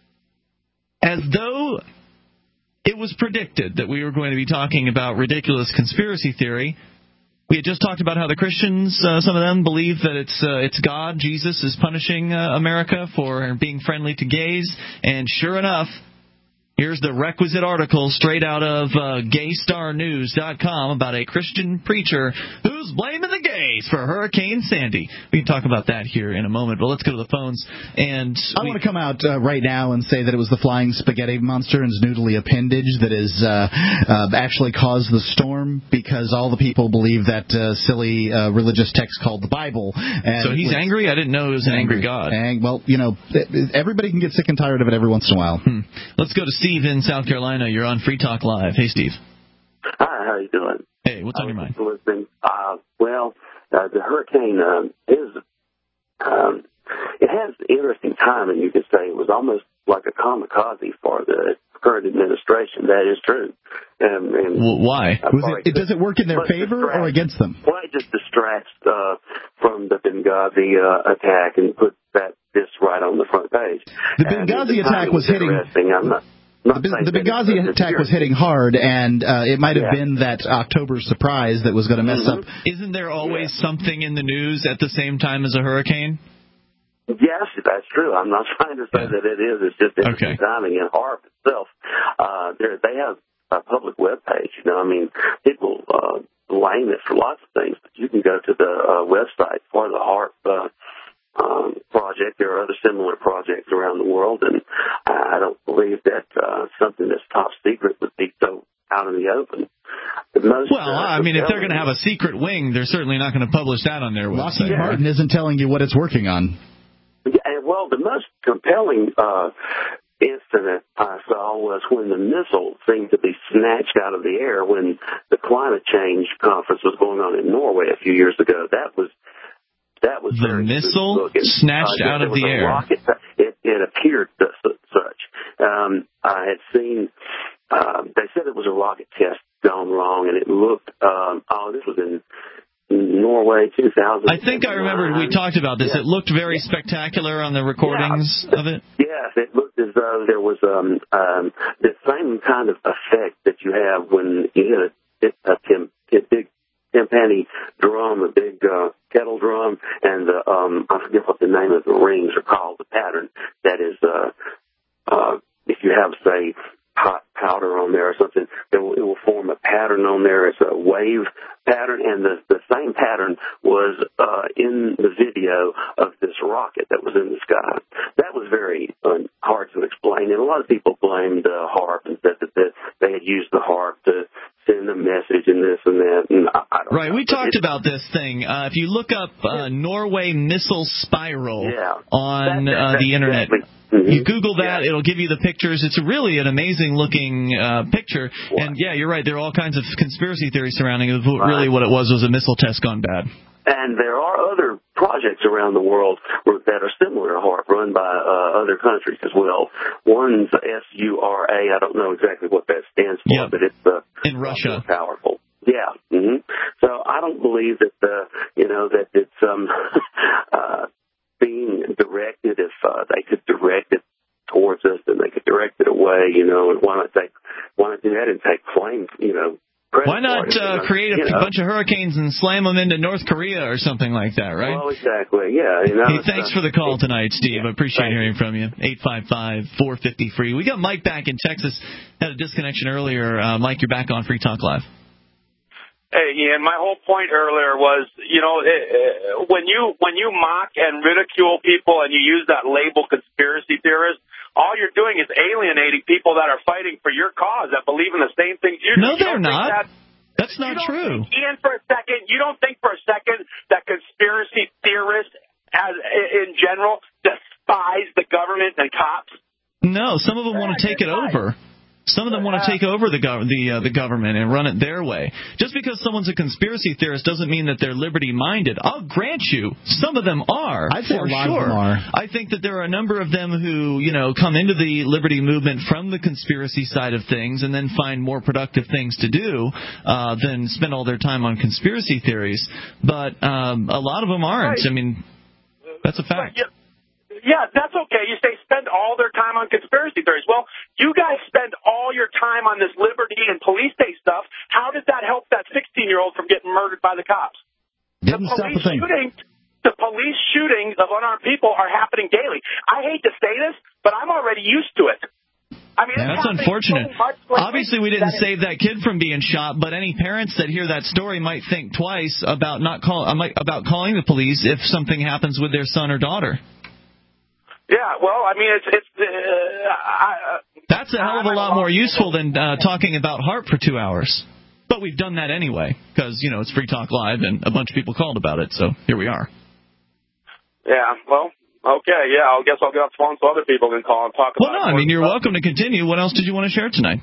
S1: as though it was predicted that we were going to be talking about ridiculous conspiracy theory, we had just talked about how the Christians, uh, some of them, believe that it's uh, it's God, Jesus, is punishing uh, America for being friendly to gays. And sure enough, here's the requisite article straight out of uh, gay star news dot com about a Christian preacher who's blaming the gays for Hurricane Sandy. We can talk about that here in a moment, but let's go to the phones. And
S3: I we... want to come out uh, right now and say that it was the flying spaghetti monster and his noodly appendage that has uh, uh, actually caused the storm, because all the people believe that uh, silly uh, religious text called the Bible. And
S1: so he's angry? I didn't know he was an angry, angry God.
S3: And, well, you know, everybody can get sick and tired of it every once in a while.
S1: Hmm. Let's go to Steve. Steve in South Carolina, you're on Free Talk Live. Hey, Steve.
S24: Hi, how you doing?
S1: Hey, what's on your mind?
S24: Listening. Uh, well, uh, the hurricane um, is, um, it has interesting timing, you could say. It was almost like a kamikaze for the current administration. That is true. Um, and
S1: well, why?
S3: Was it, does it work in their favor or against them?
S24: Well, it just distracts uh, from the Benghazi uh, attack and puts that this right on the front page.
S3: The Benghazi attack was, was hitting.
S24: I'm not, not
S3: the, the Benghazi attack was hitting hard, and uh, it might have yeah. been that October surprise that was going to mess
S24: mm-hmm.
S3: up.
S1: Isn't there always yeah. something in the news at the same time as a hurricane?
S24: Yes, that's true. I'm not trying to say yeah. that it is. It's just interesting
S1: okay.
S24: timing. And HAARP itself, uh, they have a public web page. You know, I mean, people uh, blame it for lots of things, but you can go to the uh, website for the HAARP uh, um, project. There are other similar projects around the world, and I don't believe that uh, something that's top secret would be so out in the open. Most,
S1: well, uh, I mean, if they're going to have a secret wing, they're certainly not going to publish that on their website.
S3: Lockheed Martin isn't telling you what it's working on.
S24: Yeah, well, the most compelling uh, is lesson that I saw was when the missile seemed to be snatched out of the air when the climate change conference was going on in Norway a few years ago. That was that was
S1: the
S24: very
S1: missile snatched uh, out of the air.
S24: Rocket, it, it appeared such. Um, I had seen. Uh, they said it was a rocket test gone wrong, and it looked. Um, oh, this was in Norway, two thousand.
S1: I think I remembered we talked about this. Yeah. It looked very yeah. spectacular on the recordings
S24: yeah.
S1: of it.
S24: Yes, it looked as though there was um, um, the same kind of effect that you have when you hit a, a, tim, a big timpani drum, a big uh, kettle drum, and the, um, I forget what the name of the rings are called, the pattern that is, uh, uh, if you have, say, hot powder on there or something, it will, it will form a pattern on there. It's a wave pattern, and the, the same pattern was uh, in the video of this rocket that was in the sky. That was very uh, hard to explain, and a lot of people blamed uh, HAARP and said that the, they had used the HAARP to send a message and this and that. And I, I don't
S1: right,
S24: know.
S1: we talked it, about this thing. Uh, if you look up uh, Norway missile spiral
S24: yeah,
S1: on
S24: that, that,
S1: uh, the internet,
S24: exactly. Mm-hmm.
S1: You Google that,
S24: yeah.
S1: it'll give you the pictures. It's a really an amazing-looking uh, picture.
S24: What?
S1: And, yeah, you're right. There are all kinds of conspiracy theories surrounding it. Really what it was was a missile test gone bad.
S24: And there are other projects around the world that are similar to HAARP, run by uh, other countries as well. One's S U R A. I don't know exactly what that stands for,
S1: yep.
S24: but it's uh,
S1: in Russia.
S24: Powerful. Yeah. Mm-hmm. So I don't believe that the, you know, that it's um, uh, being directed. If uh, they could direct it towards us, then they could direct it away. You know, and why not take, why not do that and take claim, you know.
S1: Why not uh, create a you know. bunch of hurricanes and slam them into North Korea or something like that, right?
S24: Well, exactly, yeah. You know,
S1: hey, thanks
S24: uh,
S1: for the call tonight, Steve.
S24: Yeah,
S1: I appreciate hearing from you. eight five five, four five zero, free. We got Mike back in Texas. Had a disconnection earlier. Uh, Mike, you're back on Free Talk Live.
S2: Hey, Ian, my whole point earlier was, you know, it, it, when you when you mock and ridicule people and you use that label conspiracy theorist, all you're doing is alienating people that are fighting for your cause, that believe in the same things you do.
S1: No, they're
S2: you
S1: not.
S2: That,
S1: That's not true.
S2: Think, Ian, for a second, you don't think for a second that conspiracy theorists, as in general, despise the government and cops?
S1: No, some of them want to take it over. Some of them want to take over the gov- the uh, the government and run it their way. Just because someone's a conspiracy theorist doesn't mean that they're liberty-minded. I'll grant you, some of them are.
S3: I'd say
S1: for
S3: a lot
S1: sure.
S3: of them are.
S1: I think that there are a number of them who, you know, come into the liberty movement from the conspiracy side of things and then find more productive things to do uh, than spend all their time on conspiracy theories. But um, a lot of them aren't.
S2: Right.
S1: I mean, that's a fact.
S2: Yeah. Yeah, that's okay. You say spend all their time on conspiracy theories. Well, you guys spend all your time on this liberty and police state stuff. How did that help that sixteen-year-old from getting murdered by the cops?
S3: Didn't
S2: the
S3: stop
S2: police
S3: the thing.
S2: shooting, the police shootings of unarmed people are happening daily. I hate to say this, but I'm already used to it. I mean,
S1: yeah, that's unfortunate. So Obviously, we didn't save that kid from being shot, but any parents that hear that story might think twice about not call about calling the police if something happens with their son or daughter.
S2: Yeah, well, I mean, it's it's. Uh, I, uh,
S1: That's a hell of a lot more useful than uh, talking about HAARP for two hours. But we've done that anyway because you know it's Free Talk Live and a bunch of people called about it. So here we are.
S2: Yeah, well, okay, yeah. I guess I'll get off the phone so other people can call and talk
S1: well,
S2: about.
S1: Well, no,
S2: it
S1: I mean you're
S2: stuff.
S1: welcome to continue. What else did you want to share tonight?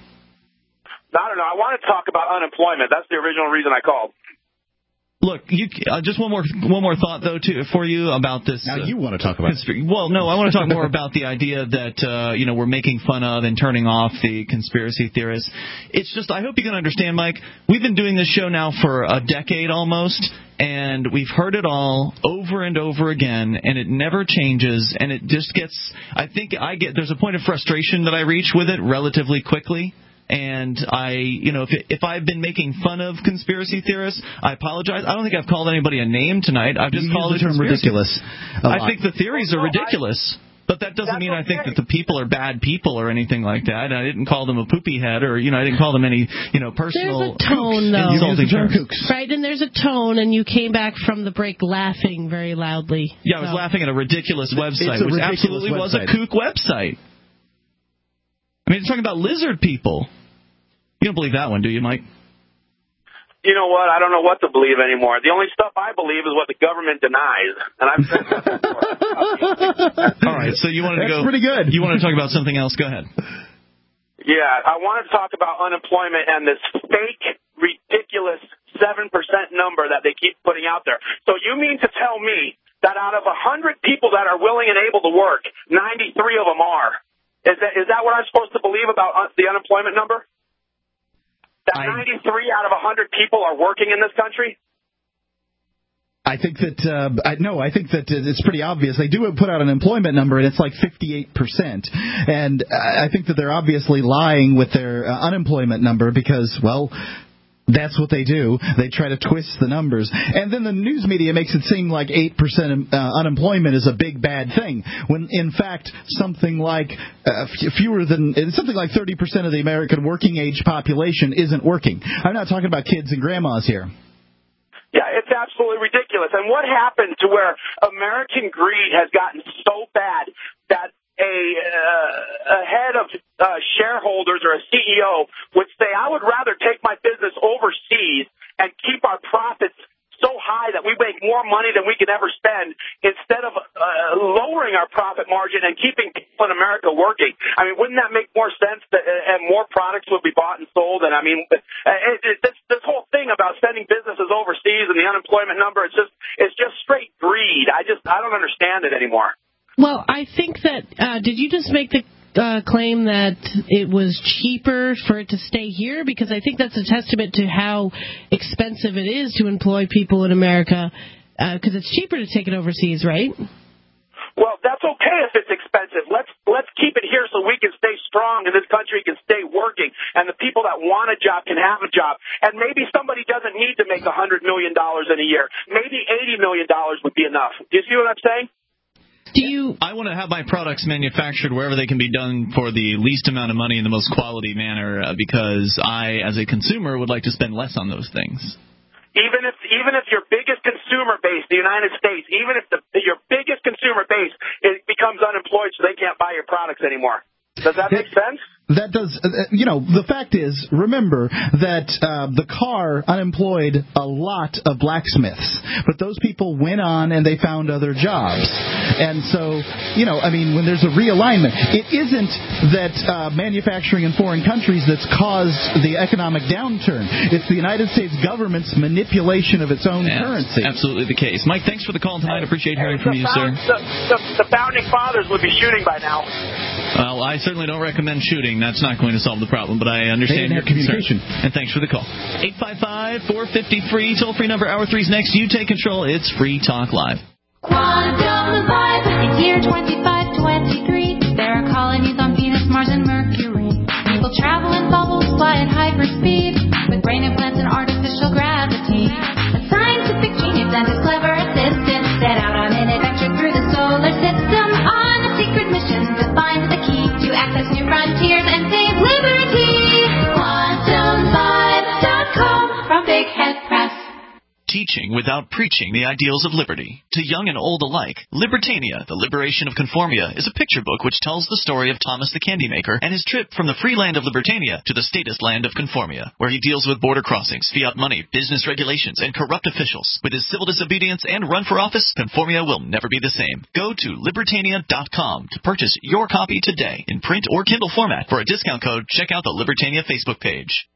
S2: I don't know. I want to talk about unemployment. That's the original reason I called.
S1: Look, you, uh, just one more one more thought, though, too, for you about this.
S3: Now
S1: uh,
S3: you want to talk about
S1: conspir- it. Well, no, I want to talk more about the idea that, uh, you know, we're making fun of and turning off the conspiracy theorists. It's just, I hope you can understand, Mike, we've been doing this show now for a decade almost, and we've heard it all over and over again, and it never changes, and it just gets, I think I get, there's a point of frustration that I reach with it relatively quickly. And I, you know, if if I've been making fun of conspiracy theorists, I apologize. I don't think I've called anybody a name tonight. I've just
S3: you
S1: called
S3: use the
S1: it
S3: term ridiculous.
S1: I think the theories are ridiculous, but that doesn't mean I think that the people are bad people or anything like that. I didn't call them a poopy head or, you know, I didn't call them any, you know, personal.
S17: There's a tone, though.
S1: Insulting terms.
S17: Right, and there's a tone, and you came back from the break laughing very loudly.
S1: Yeah, I was
S17: so.
S1: laughing at a ridiculous website,
S3: a
S1: which
S3: ridiculous
S1: absolutely
S3: website.
S1: was a kook website. I mean, it's talking about lizard people. You don't believe that one, do you, Mike?
S2: you know what? I don't know what to believe anymore. The only stuff I believe is what the government denies. And I've said that before.
S1: All right, so you wanted to
S3: That's
S1: go.
S3: pretty good.
S1: You want to talk about something else? Go ahead.
S2: Yeah, I wanted to talk about unemployment and this fake, ridiculous seven percent number that they keep putting out there. So you mean to tell me that out of one hundred people that are willing and able to work, ninety-three of them are. Is that, is that what I'm supposed to believe about un- the unemployment number? That I, ninety-three out of one hundred people are working in this country?
S3: I think that, uh, I, no, I think that it's pretty obvious. They do put out an employment number, and it's like fifty-eight percent. And I think that they're obviously lying with their uh, unemployment number because, well, that's what they do. They try to twist the numbers. And then the news media makes it seem like eight percent uh, unemployment is a big, bad thing, when, in fact, something like uh, fewer than something like thirty percent of the American working-age population isn't working. I'm not talking about kids and grandmas here.
S2: Yeah, it's absolutely ridiculous. And what happened to where American greed has gotten so bad that a, uh, a head of uh, shareholders or a C E O would say, I would rather take my business overseas and keep our profits so high that we make more money than we can ever spend instead of uh, lowering our profit margin and keeping people in America working. I mean, wouldn't that make more sense that, and more products would be bought and sold? And I mean, it, it, this, this whole thing about sending businesses overseas and the unemployment number, it's just, it's just straight greed. I just, I don't understand it anymore.
S17: Well, I think that, uh, did you just make the uh, claim that it was cheaper for it to stay here? Because I think that's a testament to how expensive it is to employ people in America, because uh, it's cheaper to take it overseas, right?
S2: Well, that's okay if it's expensive. Let's let's keep it here so we can stay strong and this country can stay working and the people that want a job can have a job. And maybe somebody doesn't need to make one hundred million dollars in a year. Maybe eighty million dollars would be enough. Do you see what I'm saying?
S17: Do you?
S1: I want to have my products manufactured wherever they can be done for the least amount of money in the most quality manner, uh, because I, as a consumer, would like to spend less on those things.
S2: Even if even if your biggest consumer base, the United States, even if the, your biggest consumer base it becomes unemployed so they can't buy your products anymore. Does that make sense?
S3: That does, uh, you know, the fact is, remember that uh, the car unemployed a lot of blacksmiths, but those people went on and they found other jobs. And so, you know, I mean, when there's a realignment, it isn't that uh, manufacturing in foreign countries that's caused the economic downturn. It's the United States government's manipulation of its own
S1: yeah,
S3: currency.
S1: Absolutely the case. Mike, thanks for the call tonight. Appreciate hearing from you, sir.
S2: The, the, the founding fathers would be shooting by now.
S1: Well, I certainly don't recommend shooting. That's not going to solve the problem, but I understand your
S3: communication.
S1: And thanks for the call. eight five five, four five zero, free, toll-free number, hour three's next. You take control. It's Free Talk Live.
S4: Quantum Live, it's year twenty-five twenty-three. There are colonies on Venus, Mars, and Mercury. People travel in bubbles, fly at hyperspeed, with brain implants and artificial gravity. A scientific genius and his clever assistant set out on an adventure through the solar system on a secret mission to find the key to access new frontiers and save liberty. Quantum Live dot com from Big Head Press.
S1: Teaching without preaching the ideals of liberty. To young and old alike, Libertania, The Liberation of Conformia, is a picture book which tells the story of Thomas the Candy Maker and his trip from the free land of Libertania to the statist land of Conformia, where he deals with border crossings, fiat money, business regulations, and corrupt officials. With his civil disobedience and run for office, Conformia will never be the same. Go to Libertania dot com to purchase your copy today in print or Kindle format. For a discount code, check out the Libertania Facebook page.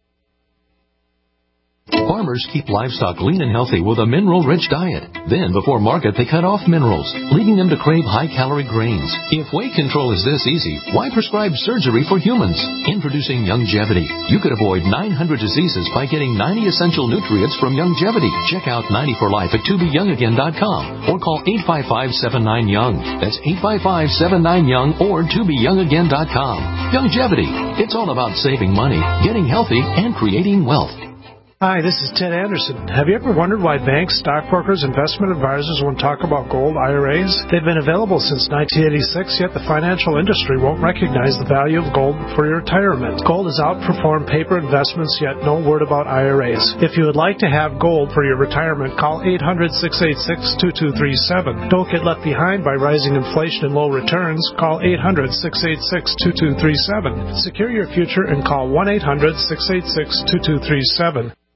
S12: Farmers keep livestock lean and healthy with a mineral-rich diet. Then, before market, they cut off minerals, leading them to crave high-calorie grains. If weight control is this easy, why prescribe surgery for humans? Introducing Youngevity. You could avoid nine hundred diseases by getting ninety essential nutrients from Youngevity. Check out ninety for life at to be young again dot com or call eight five five, seven nine, young. That's eight five five, seven nine, young or to be young again dot com. Youngevity. It's all about saving money, getting healthy, and creating wealth.
S8: Hi, this is Ted Anderson. Have you ever wondered why banks, stockbrokers, investment advisors won't talk about gold I R As? They've been available since nineteen eighty-six, yet the financial industry won't recognize the value of gold for your retirement. Gold has outperformed paper investments, yet no word about I R As. If you would like to have gold for your retirement, call eight hundred, six eight six, two two three seven. Don't get left behind by rising inflation and low returns. Call eight hundred, six eight six, two two three seven. Secure your future and call one eight hundred, six eight six, two two three seven.